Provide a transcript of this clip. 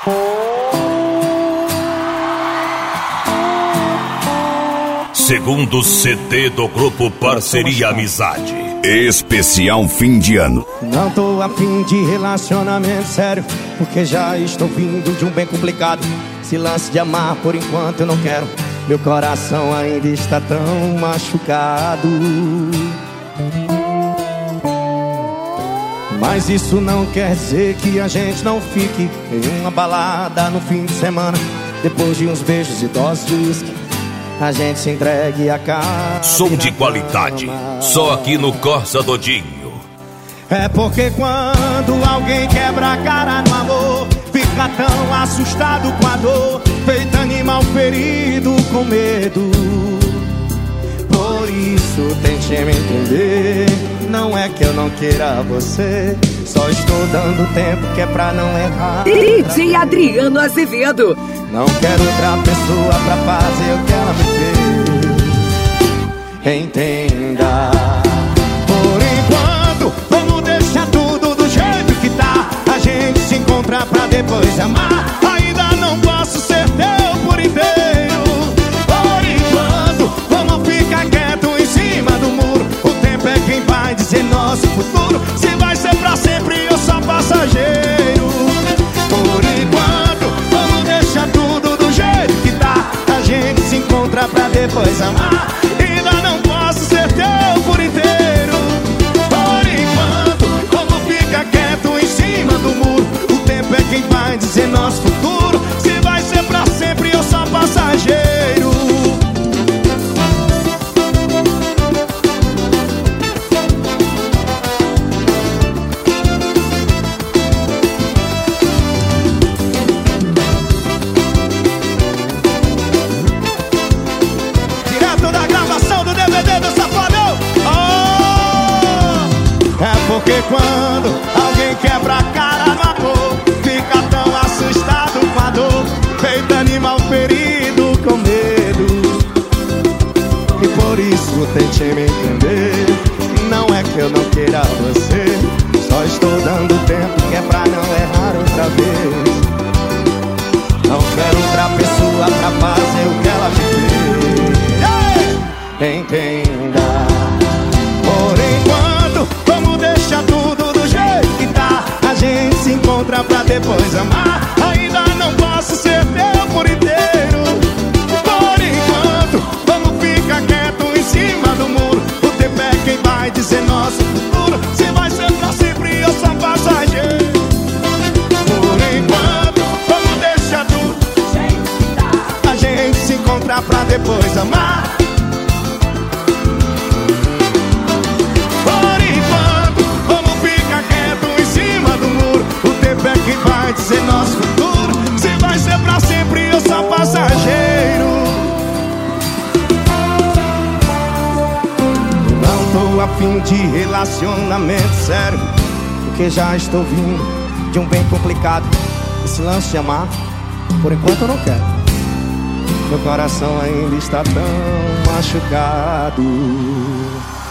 Segundo CD do grupo Parceria Amizade, especial fim de ano. Não tô a fim de relacionamento sério, porque já estou vindo de um bem complicado. Esse lance de amar por enquanto eu não quero. Meu coração ainda está tão machucado. Mas isso não quer dizer que a gente não fique em uma balada no fim de semana. Depois de uns beijos e doses de uísque, a gente se entregue a casa. Som de qualidade, só aqui no Corsa Dodinho. É porque quando alguém quebra a cara no amor, fica tão assustado com a dor, feito animal ferido com medo. Por isso tente me entender. Não é que eu não queira você, só estou dando tempo que é pra não errar. DJ Adriano Azevedo. Não quero outra pessoa pra fazer o que ela me fez. Entenda. Por enquanto, vamos deixar tudo do jeito que tá. A gente se encontra pra depois amar. Ainda não posso ser teu por inteiro. Por enquanto, vamos ficar quieto em cima do muro. O tempo é quem vai dizer nosso futuro, se vai ser pra sempre ou só passageiro. Por enquanto, vamos deixar tudo do jeito que tá. A gente se encontra pra depois amar. Ainda não posso ser teu por inteiro. Por enquanto, vamos ficar quieto em cima do muro. O tempo é quem vai dizer nosso futuro, se vai ser pra sempre ou só passageiro. Porque quando alguém quebra a cara no amor, fica tão assustado com a dor, feito animal ferido com medo. E por isso tente me entender. Não é que eu não queira você, só estou dando tempo que é pra não errar outra vez. Não quero outra pessoa pra fazer o que ela me fez. Entenda. Por enquanto, vamos deixar tudo do jeito que tá. A gente se encontra pra depois amar. Ainda não posso ser teu por inteiro. Por enquanto, vamos ficar quieto em cima do muro. O tempo é quem vai dizer nosso futuro, se vai ser pra sempre ou só passageiro. Por enquanto, vamos deixar tudo do jeito que tá. A gente se encontra pra depois amar. Quem vai dizer nosso futuro, se vai ser pra sempre ou só passageiro. Não tô a fim de relacionamento sério, porque já estou vindo de um bem complicado. Esse lance de amar, por enquanto eu não quero. Meu coração ainda está tão machucado.